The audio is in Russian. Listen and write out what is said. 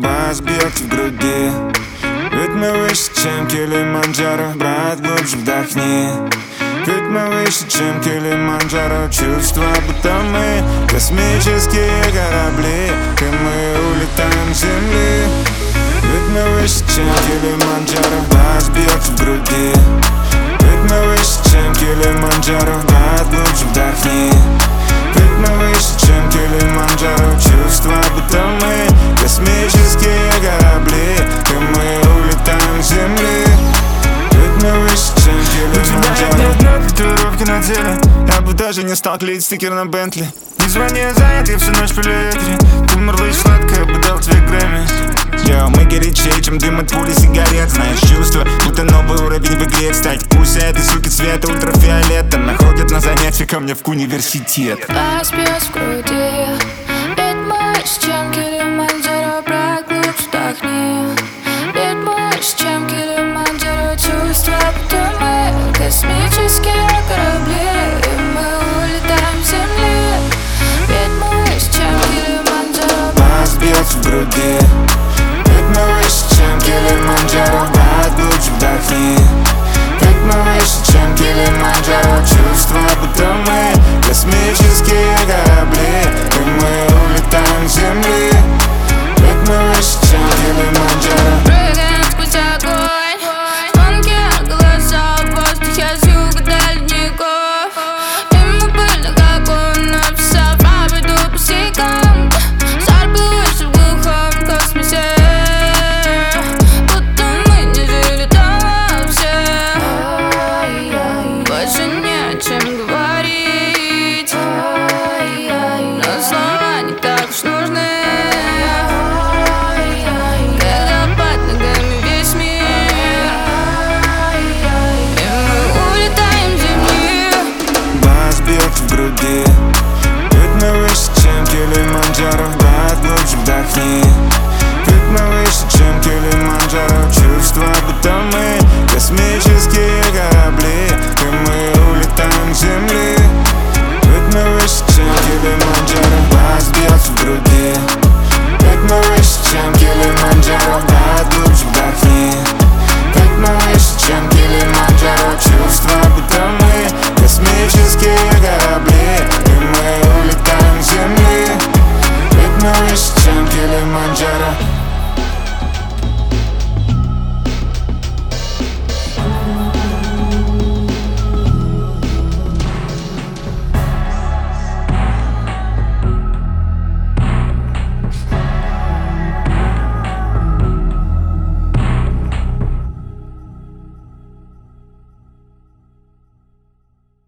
Бас бьет в груди, ведь мы выше, чем Килиманджаро. Брат, глубже вдохни, ведь мы выше, чем Килиманджаро. Чувства, будто мы космические корабли, и мы улетаем с земли. Ведь мы выше, чем Килиманджаро. Бас бьет в груди, ведь мы выше, чем Килиманджаро. Брат, глубже вдохни, ведь мы выше, чем Килиманджаро. Чувства, будто мы космические корабли, и мы улетаем с земли. Ведь мы выше, чем Килиманджаро. У тебя нет татуировки на теле, я бы даже не стал клеить стикер на Бентли. Не звони, я занят, я всю ночь в ветре. Ты мурлычь сладко, я бы дал тебе Грэмми. Йоу, мы горячее, чем дым от пули сигарет. Знаешь, чувство, будто новый уровень в игре. Стать пусть этой суки цвета ультрафиолета находят на занятия ко мне в университет. Бас бьет в груди, ведь мы выше, чем Килиманджаро. Брат, глубже вдохни, ведь мы выше, чем Килиманджаро. Чувства, будто мы космические корабли, и мы улетаем с земли. Ведь мы выше, чем Килиманджаро. Бас бьет в груди, ведь мы выше, чем Килиманджаро. Брат, глубже вдохни, ведь мы выше, чем Килиманджаро. Чувства, будто мы космические корабли, и мы улетаем с земли. Ведь мы выше, чем Килиманджаро. Прыгаем сквозь огонь, тонкие глаза в воздухе с юга до ледников. И мы пыльных окон, написав правду по стихам. Сталь плывешь в глухом космосе, будто мы не жили там вообще. Больше не о чем говорить, но слова не так уж нужны. Когда под ногами весь мир, и мы улетаем с земли. Бас бьет в груди, ведь мы выше, чем Килиманджаро. Брат, глубже вдохни, ведь мы выше, чем Килиманджаро. Чувства, будто мы космические корабли, и мы улетаем с земли. Ведь мы выше, чем Килиманджаро. Бас бьет в груди, ведь мы выше, чем Килиманджаро. Брат, глубже вдохни, ведь мы выше, чем Килиманджаро. Чувства, будто мы космические корабли, и мы улетаем с земли. Ведь мы выше, чем Килиманджаро.